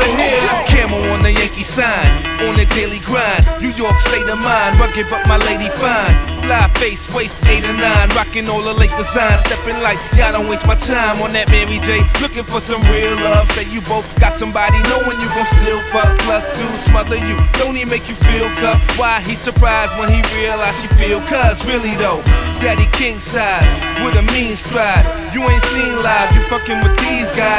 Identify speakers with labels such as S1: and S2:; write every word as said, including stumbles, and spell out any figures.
S1: wanna hear. Camel on the Yankee sign, on the daily grind. New York state of mind, rugged but my lady fine. Fly face, waist eight or nine, rocking all the late design. Stepping like, y'all don't waste my time on that Mary J. Looking for some real love. Say you both got somebody knowing you gon' still fuck. Plus do smother you, don't he make you feel cuffed? Why he surprised when he realized she feel? Cause really though, daddy king size with a mean stride. You ain't seen live, you fucking with these guys.